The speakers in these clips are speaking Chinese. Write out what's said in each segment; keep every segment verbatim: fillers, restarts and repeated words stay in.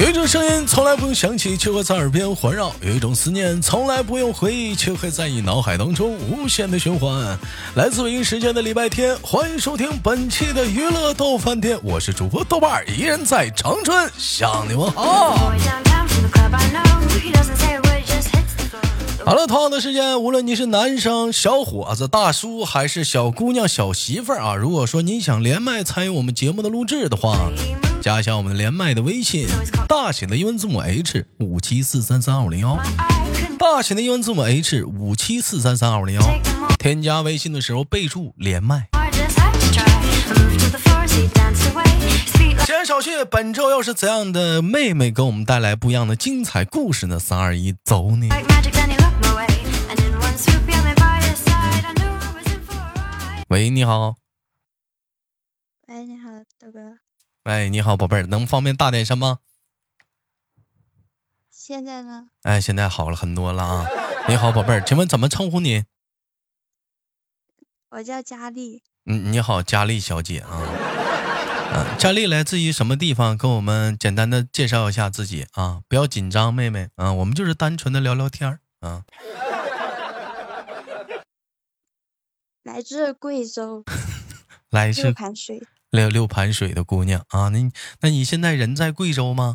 有一种声音从来不用响起，却会在耳边环绕；有一种思念从来不用回忆，却会在你脑海当中无限的循环。来自北京时间的礼拜天，欢迎收听本期的娱乐逗翻天，我是主播豆瓣儿，依然在长春向你们好。好了，同样的时间，无论你是男生、小伙子、大叔，还是小姑娘、小媳妇儿啊，如果说你想连麦参与我们节目的录制的话，加一下我们的连麦的微信，大写的英文字母 H 五七四三三二五零幺，大写的英文字母 H 五七四三三二五零幺。添加微信的时候备注连麦。闲言少叙，本周又是怎样的妹妹给我们带来不一样的精彩故事呢？三二一，走你！喂，你好。 喂，你好，豆哥。 喂，你好，宝贝儿，能方便大点声吗？ 现在呢？ 哎，现在好了很多了啊。你好，宝贝儿，请问怎么称呼你？ 我叫佳丽。 嗯，你好，佳丽小姐啊。嗯、啊，佳丽来自于什么地方？跟我们简单的介绍一下自己啊，不要紧张，妹妹啊，我们就是单纯的聊聊天啊。 来自贵州。 来自六盘水。 六六盘水的姑娘啊，那那你现在人在贵州吗？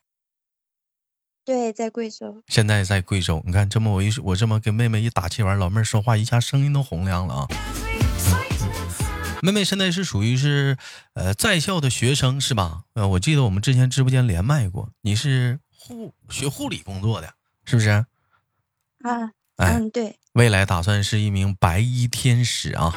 对，在贵州。 现在在贵州，你看这么我一我这么跟妹妹一打气完，老妹儿说话一下声音都洪亮了啊。妹妹现在是属于是呃在校的学生是吧？呃，我记得我们之前直播间连麦过，你是护学护理工作的，是不是？ 啊， 哎、 嗯，对。 未来打算是一名白衣天使啊。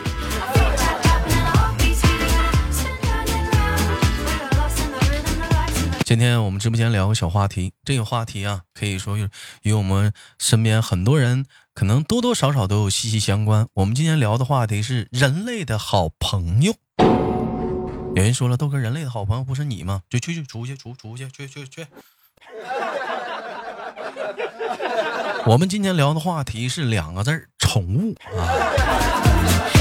今天我们直播间聊个小话题，这个话题啊，可以说与我们身边很多人可能多多少少都有息息相关。我们今天聊的话题是人类的好朋友。有人说了，豆哥，人类的好朋友不是你吗？就去去出去出出去去去去。我们今天聊的话题是两个字，宠物啊。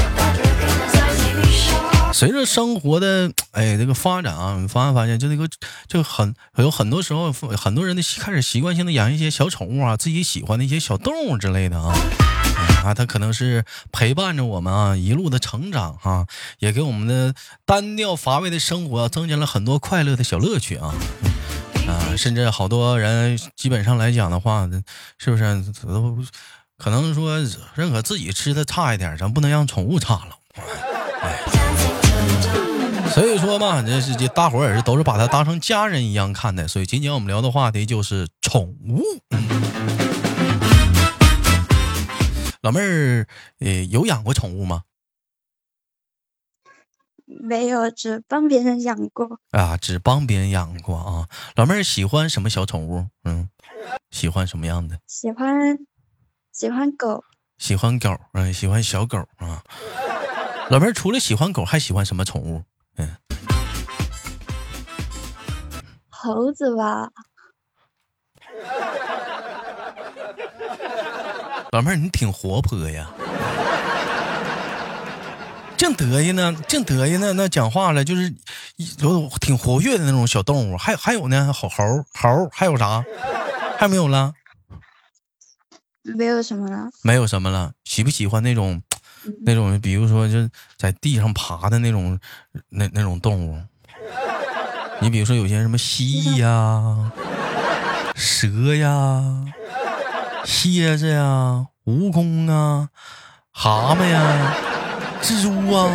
随着生活的哎这个发展啊，你发现发现就那个就很有很多时候很多人的开始习惯性的养一些小宠物啊，自己喜欢的一些小动物之类的啊啊，它可能是陪伴着我们啊一路的成长啊，也给我们的单调乏味的生活、啊、增加了很多快乐的小乐趣啊啊，甚至好多人基本上来讲的话，是不是都可能说认可自己吃的差一点，咱不能让宠物差了。哎，所以说嘛，这是这大伙儿也是都是把它当成家人一样看待，所以今天我们聊的话题就是宠物。老妹儿，呃，有养过宠物吗？ 没有，只帮别人养过。 啊，只帮别人养过啊。老妹儿喜欢什么小宠物？嗯，喜欢什么样的？ 喜欢喜欢狗。 喜欢狗，嗯，喜欢小狗啊。老妹儿除了喜欢狗，还喜欢什么宠物？嗯， 猴子吧。 老妹儿，你挺活泼呀，净得意呢，净得意呢。那讲话了，就是有挺活跃的那种小动物。还还有呢，猴猴猴，还有啥？还没有了？ 没有什么了。 没有什么了。喜不喜欢那种？那种比如说就在地上爬的那种那那种动物，你比如说有些什么蜥蜴呀、蛇呀、蝎子呀、蜈蚣啊、蛤蟆呀、蜘蛛啊。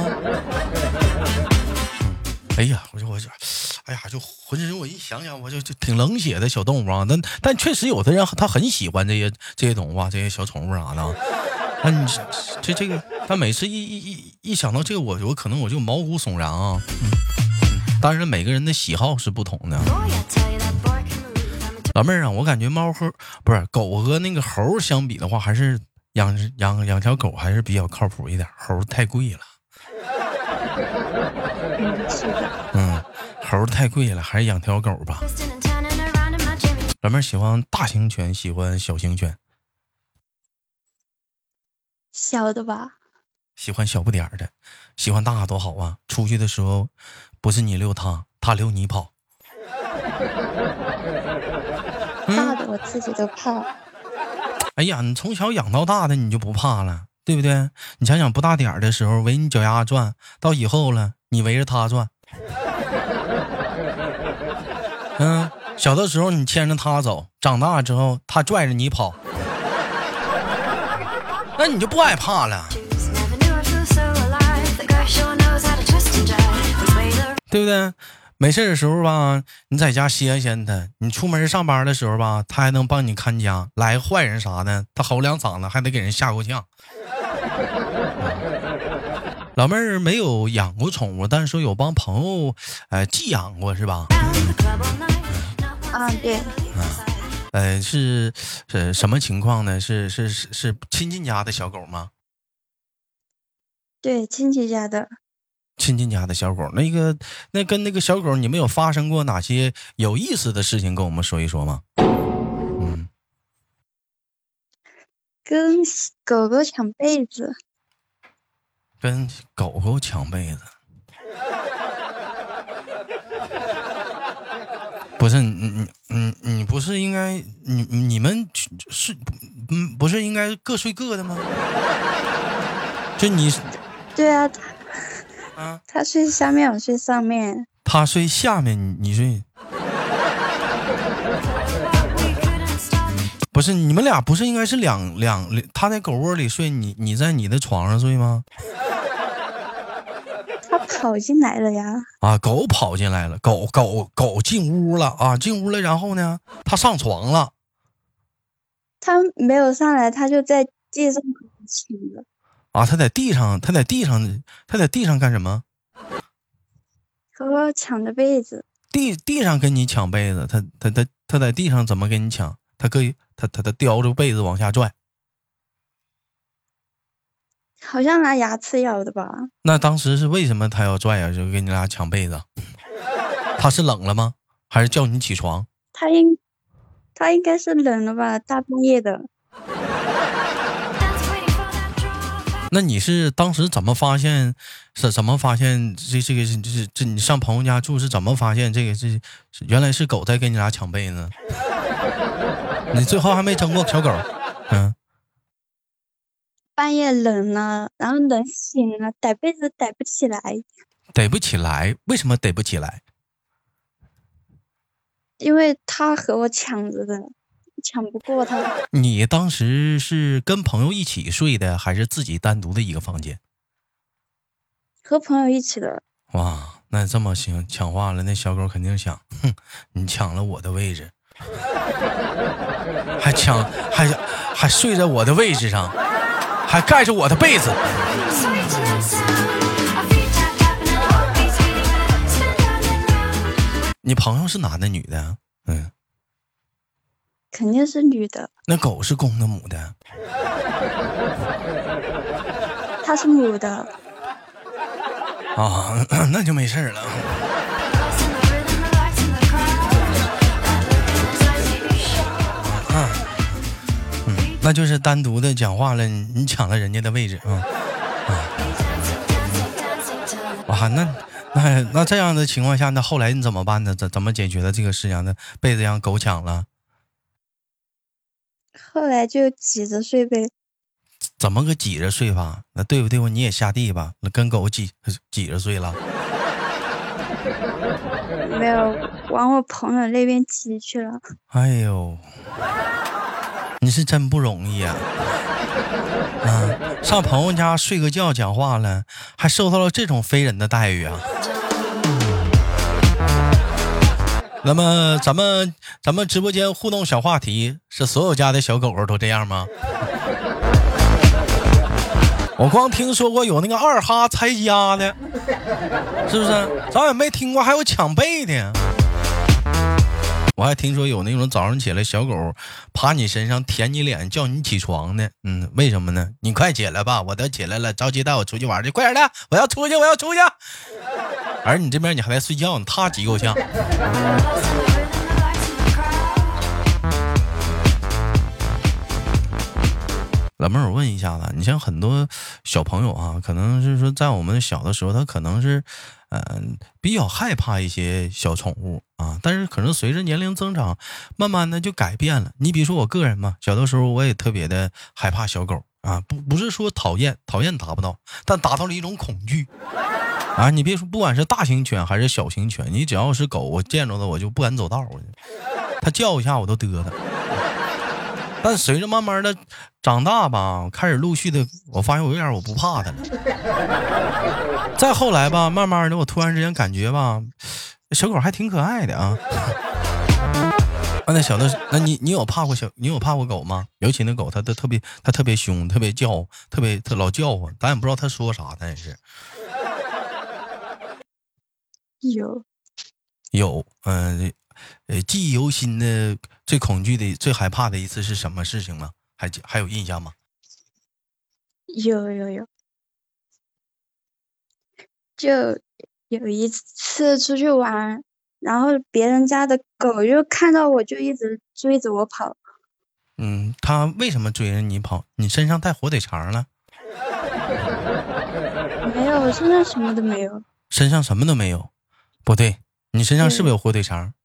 哎呀，我就我就哎呀，就浑身我一想想，我就就挺冷血的小动物啊。但但确实有的人他很喜欢这些这些动物啊，这些小宠物啥的。那、啊、你这这个，他每次一一一一想到这个，我我可能我就毛骨悚然啊。嗯嗯、当然每个人的喜好是不同的。老妹儿啊，我感觉猫和不是狗和那个猴相比的话，还是养养养条狗还是比较靠谱一点，猴太贵了。嗯，猴太贵了，还是养条狗吧。老妹儿喜欢大型犬，喜欢小型犬。 小的吧。 喜欢小不点儿的，喜欢大多好啊！出去的时候，不是你溜他，他溜你跑。 大的我自己都怕。 哎呀，你从小养到大的，你就不怕了，对不对？你想想不大点儿的时候围你脚丫转，到以后了你围着他转。嗯，小的时候你牵着他走，长大之后他拽着你跑，那你就不害怕了，对不对？没事的时候吧，你在家歇歇他；你出门上班的时候吧，他还能帮你看家。来个坏人啥的，他吼两嗓子，还得给人吓过呛。老妹儿没有养过宠物，但是说有帮朋友呃寄养过是吧？ 啊，对。 啊，呃，是是什么情况呢？是是是是亲戚家的小狗吗？ 对，亲戚家的。 亲戚家的小狗，那个那跟那个小狗，你们有发生过哪些有意思的事情？跟我们说一说吗？嗯， 跟狗狗抢被子。 跟狗狗抢被子。不是你你你你不是应该你你们是嗯不是应该各睡各的吗？就你对啊， 啊， 他睡下面，我睡上面。 他睡下面，你你睡。不是你们俩不是应该是两两他在狗窝里睡，你你在你的床上睡吗？ 他跑进来了呀！ 啊，狗跑进来了，狗狗狗进屋了啊，进屋了，然后呢，他上床了。 他没有上来，他就在地上抢了。 啊，他在地上，他在地上，他在地上干什么？ 和我抢着被子。 地地上跟你抢被子，他他他他在地上怎么跟你抢？他可以，他他他叼着被子往下拽。 好像拿牙齿咬的吧？ 那当时是为什么他要拽啊？就跟你俩抢被子？他是冷了吗？还是叫你起床？ 他应他应该是冷了吧？大半夜的。 那你是当时怎么发现？是怎么发现这这个是这这你上朋友家住是怎么发现这个是原来是狗在跟你俩抢被呢？你最后还没整过小狗？嗯。 半夜冷了，然后冷醒了，逮被子逮不起来。 逮不起来？为什么逮不起来？ 因为他和我抢着的，抢不过他。 你当时是跟朋友一起睡的，还是自己单独的一个房间？ 和朋友一起的。 哇，那这么行抢话了，那小狗肯定想，哼，你抢了我的位置，还抢还还睡在我的位置上，还盖着我的被子。你朋友是男的女的？嗯， 肯定是女的。 那狗是公的母的？ 它是母的。 啊，那就没事了。啊，嗯，那就是单独的讲话了，你抢了人家的位置啊。啊，哇，那那那这样的情况下，那后来你怎么办呢？怎怎么解决的这个事情呢？被子让狗抢了， 后来就挤着睡呗。 怎么个挤着睡法？那对不对？你也下地吧？那跟狗挤挤着睡了？ 没有，往我朋友那边挤去了。 哎呦，你是真不容易啊！啊，上朋友家睡个觉讲话了，还受到了这种非人的待遇啊！那么咱们咱们直播间互动小话题是所有家的小狗狗都这样吗？我光听说过有那个二哈拆家的，是不是？咱也没听过还有抢被的。我还听说有那种早上起来小狗爬你身上舔你脸叫你起床的。嗯，为什么呢？你快起来吧，我都起来了，着急带我出去玩去，快点的，我要出去，我要出去。而你这边你还在睡觉，你他急够呛。老妹儿，我问一下子，你像很多小朋友啊，可能是说在我们小的时候，他可能是， 嗯、呃比较害怕一些小宠物啊，但是可能随着年龄增长，慢慢的就改变了。你比如说我个人嘛，小的时候我也特别的害怕小狗啊，不不是说讨厌，讨厌达不到，但达到了一种恐惧啊。你别说，不管是大型犬还是小型犬，你只要是狗，我见着的我就不敢走道，它叫一下我都嘚瑟。但随着慢慢的长大吧，开始陆续的，我发现我有点我不怕它了。再后来吧，慢慢的，我突然之间感觉吧，小狗还挺可爱的啊。啊，那小的，那你你有怕过小，你有怕过狗吗？尤其那狗，它它特别，它特别凶，特别叫，特别它老叫唤，咱也不知道它说啥，它也是有有，嗯、呃，呃，记忆犹新的，最恐惧的、最害怕的一次是什么事情吗？还记还有印象吗？ 有有有，就有一次出去玩，然后别人家的狗就看到我就一直追着我跑。 嗯，它为什么追着你跑？你身上带火腿肠了？ 没有，我身上什么都没有。 身上什么都没有？不对，你身上是不是有火腿肠？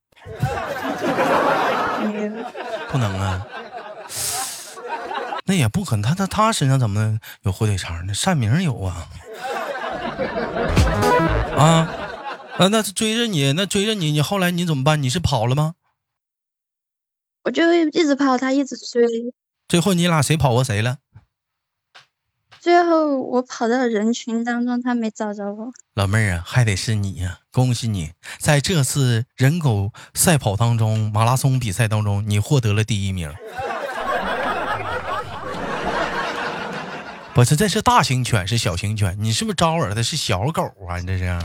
没有。 不能啊，那也不可能。他他他身上怎么能有火腿肠呢？单明有啊。啊啊，那追着你，那追着你，你后来你怎么办？你是跑了吗？ 我就一直跑，他一直追。 最后你俩谁跑过谁了？ 最后我跑到人群当中，他没找着我。 老妹儿啊，还得是你呀、啊！恭喜你，在这次人狗赛跑当中，马拉松比赛当中，你获得了第一名。不是，这是大型犬，是小型犬，你是不是招惹的是小狗啊？你这是？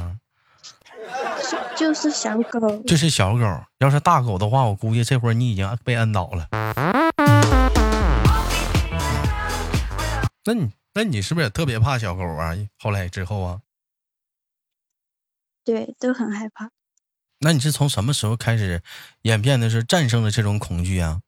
就是小狗。 这是小狗，要是大狗的话，我估计这会儿你已经被摁倒了。那你那你是不是也特别怕小狗啊？后来之后啊？ 对，都很害怕。 那你是从什么时候开始演变的是战胜了这种恐惧啊？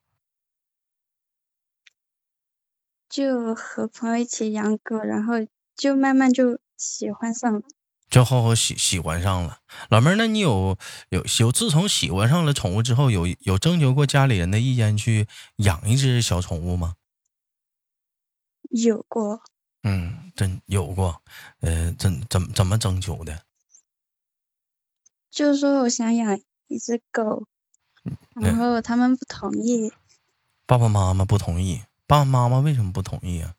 就和朋友一起养狗，然后就慢慢就喜欢上了。 就好好喜喜欢上了。老妹儿，那你有有有自从喜欢上了宠物之后，有有征求过家里人的意见去养一只小宠物吗？ 有过。 嗯，真有过。呃，怎怎怎么征求的？ 就是说我想养一只狗，然后他们不同意。 爸爸妈妈不同意。爸爸妈妈为什么不同意啊？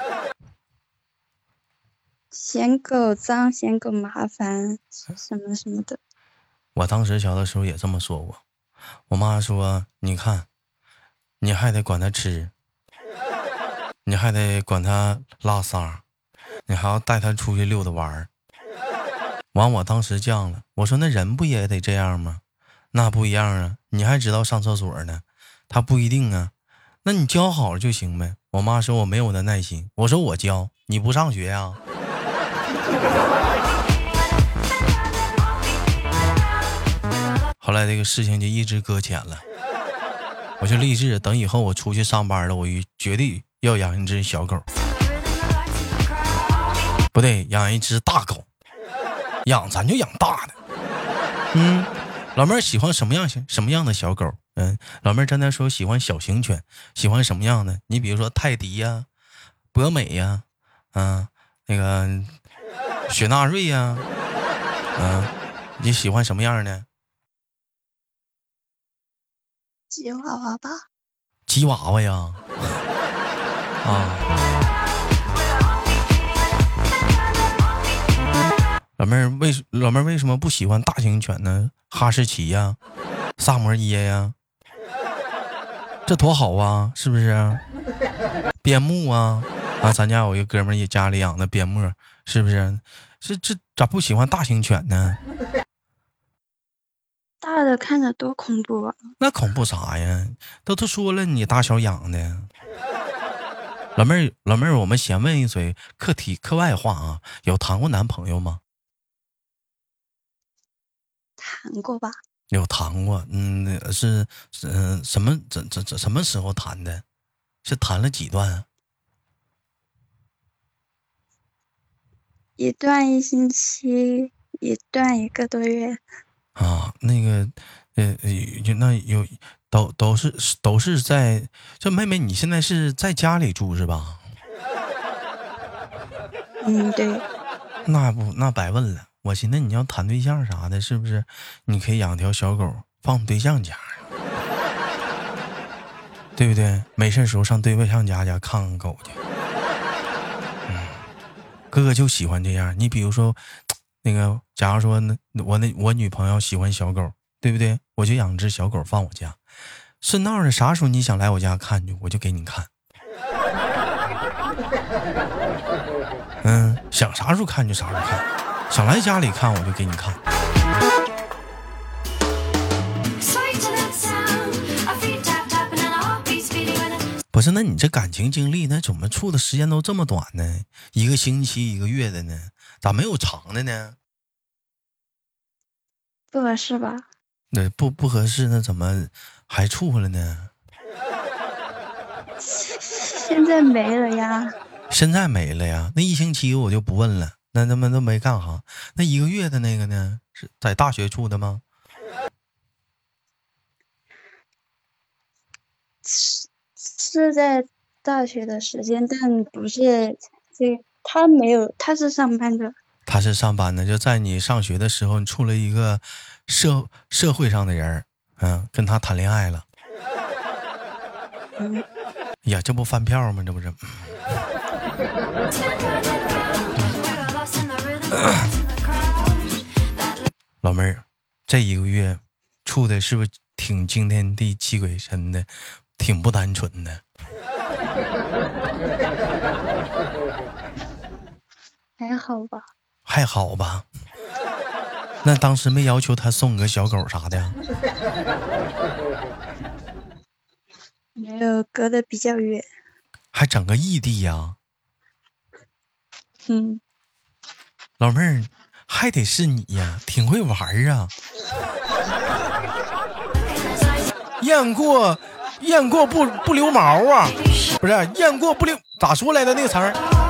嫌狗脏，嫌狗麻烦，什么什么的。 我当时小的时候也这么说过。我妈说：“你看，你还得管它吃，你还得管它拉撒，你还要带它出去溜达玩儿。”完，我当时犟了，我说：“那人不也得这样吗？那不一样啊，你还知道上厕所呢，他不一定啊。那你教好了就行呗。”我妈说我没有那耐心，我说我教，你不上学啊？后来这个事情就一直搁浅了，我就立志等以后我出去上班了，我绝对要养一只小狗，不对，养一只大狗，养咱就养大的。嗯，老妹儿喜欢什么样什么样的小狗？嗯，老妹儿刚才说喜欢小型犬，喜欢什么样的？你比如说泰迪呀、博美呀，嗯，那个雪纳瑞呀，嗯，你喜欢什么样的？ 吉娃娃吧。 吉娃娃呀，啊，老妹儿为老妹儿为什么不喜欢大型犬呢？哈士奇呀，萨摩耶呀，这多好啊，是不是？边牧啊，啊，咱家有一个哥们儿也家里养的边牧，是不是？这这咋不喜欢大型犬呢？ 大的看着多恐怖啊！ 那恐怖啥呀？都都说了你大小养的。老妹儿，老妹儿，我们先问一嘴课题课外话啊，有谈过男朋友吗？ 谈过吧？ 有谈过，嗯，是嗯、呃、什么怎怎怎什么时候谈的？是谈了几段啊？ 一段一星期， 一段一个多月。 啊，那个，呃，有那有都都是都是在这妹妹，你现在是在家里住是吧？ 嗯，对。 那不那白问了，我寻思你要谈对象啥的，是不是？你可以养条小狗放对象家，对不对？没事时候上对象家家看看狗去。嗯，哥哥就喜欢这样。你比如说，那个，假如说那我那我女朋友喜欢小狗，对不对？我就养只小狗放我家，顺道的啥时候你想来我家看去，我就给你看。嗯，想啥时候看就啥时候看，想来家里看我就给你看。不是，那你这感情经历，那怎么处的时间都这么短呢？一个星期、一个月的呢？咋没有长的呢？ 不合适吧？ 对，不不合适，那怎么还处了呢？ 现在没了呀。 现在没了呀？那一星期我就不问了，那他们都没干哈？那一个月的那个呢？是在大学处的吗？ 是是在大学的时间，但不是这他没有，他是上班的。 他是上班的，就在你上学的时候，你处了一个社社会上的人，嗯，跟他谈恋爱了。 嗯， 呀，这不翻票吗？这不是。老妹儿，这一个月处的是不是挺惊天地泣鬼神的，挺不单纯的？ 还好吧。 还好吧？那当时没要求他送个小狗啥的呀？ 没有，隔得比较远。 还整个异地呀？ 嗯， 老妹儿，还得是你呀，挺会玩啊！雁过，雁过不不留毛啊，不是雁过不留，咋说来的那个词儿？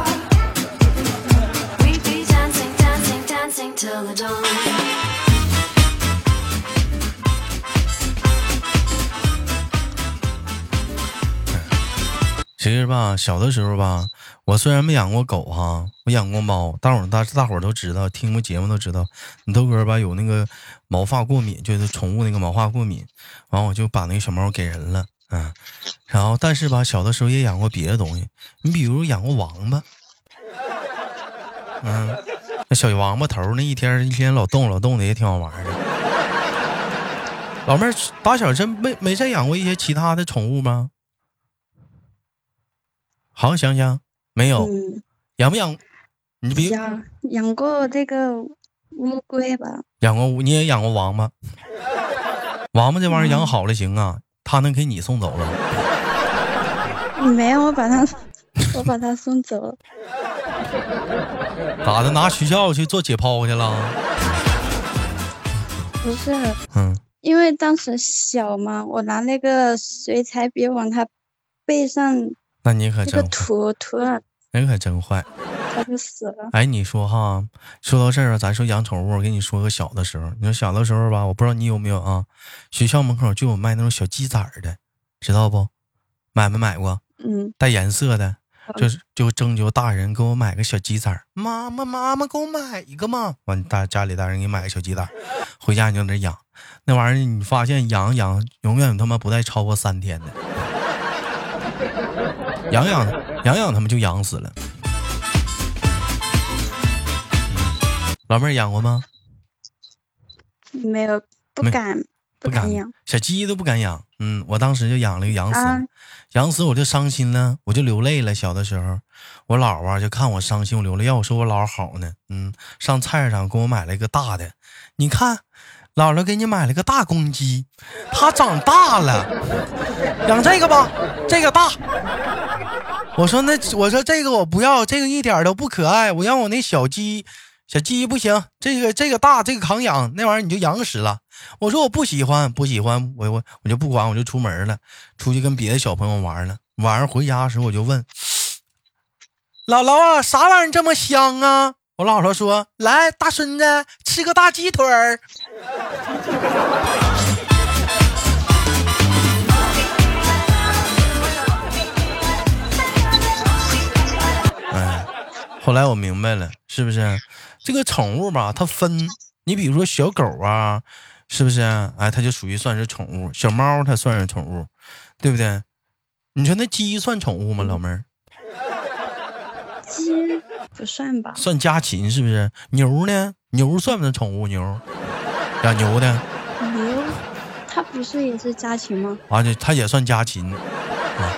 其实吧，小的时候吧，我虽然没养过狗哈，我养过猫。大伙儿大大伙儿都知道，听过节目都知道，你豆哥吧有那个毛发过敏，就是宠物那个毛发过敏，完我就把那个小猫给人了，嗯，然后但是吧，小的时候也养过别的东西，你比如养过王八，嗯，那小王八头那一天一天老动老动的也挺好玩的。老妹儿打小真没没再养过一些其他的宠物吗？好好想想，没有。 嗯， 养不养？你比养养过这个乌龟吧。 养过，你也养过王八。王八这玩意儿养好了行啊，他能给你送走了。 没有，我把它我把它送走了。 咋的？拿学校去做解剖去了？ 不是， 嗯， 因为当时小嘛，我拿那个水彩笔往它背上那你可那个真坏， 涂涂了， 那可真坏。 它就死了。 哎，你说哈，说到这儿啊，咱说养宠物，我跟你说个小的时候。你说小的时候吧，我不知道你有没有啊，学校门口就有卖那种小鸡仔的，知道不？买没买过？ 嗯， 带颜色的，就是就征求大人给我买个小鸡仔，妈妈妈妈给我买一个嘛。完，大家里大人给你买个小鸡仔，回家你就那养。那玩意儿你发现养养永远他妈不带超过三天的，养养养养他们就养死了。老妹儿养过吗？ 没有，不敢， 不敢养， 小鸡都不敢养。嗯，我当时就养了个养死了， 啊养死我就伤心了，我就流泪了。小的时候，我姥啊就看我伤心，我流泪，要我说我姥好呢，嗯，上菜市场给我买了一个大的，你看，姥姥给你买了个大公鸡，它长大了，养这个吧，这个大。我说那我说这个我不要，这个一点都不可爱，我要我那小鸡。小鸡不行，这个这个大，这个扛养，那玩意儿你就养死了。我说我不喜欢，不喜欢，我我我就不管，我就出门了，出去跟别的小朋友玩了。晚上回家的时候，我就问姥姥啊，啥玩意儿这么香啊？ 我姥姥说：“来，大孙子吃个大鸡腿儿。”哎，后来我明白了，是不是？这个宠物吧，它分，你比如说小狗啊，是不是？哎，它就属于算是宠物。小猫它算是宠物，对不对？你说那鸡算宠物吗，老妹儿？ 鸡不算吧？ 算家禽是不是？牛呢？牛算不算宠物？牛养牛的。 牛，它不是也是家禽吗？ 啊，这它也算家禽啊。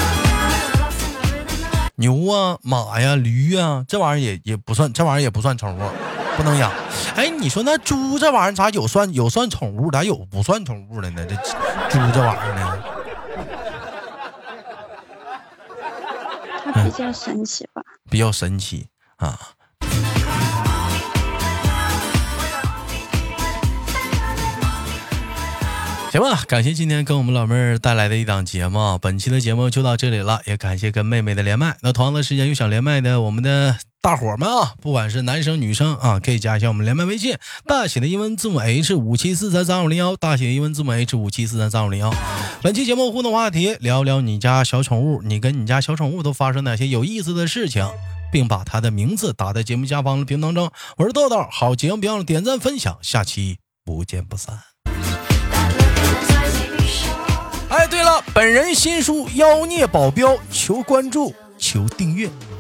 牛啊，马呀，驴啊，这玩意儿也也不算，这玩意儿也不算宠物，不能养。哎，你说那猪这玩意儿咋有算有算宠物，咋有不算宠物的呢？这猪这玩意儿呢？ 它比较神奇吧？ 嗯、比较神奇啊。行吧，感谢今天跟我们老妹儿带来的一档节目，本期的节目就到这里了，也感谢跟妹妹的连麦。那同样的时间有想连麦的我们的大伙们啊，不管是男生女生啊，可以加一下我们连麦微信，大写的英文字母 H 五七四三三五零幺，大写的英文字母 H 五七四三三五零幺。本期节目互动话题，聊聊你家小宠物，你跟你家小宠物都发生哪些有意思的事情，并把它的名字打在节目下方的评论当中。我是豆豆，好节目别忘了点赞分享，下期不见不散。哎，对了，本人新书《妖孽保镖》，求关注，求订阅。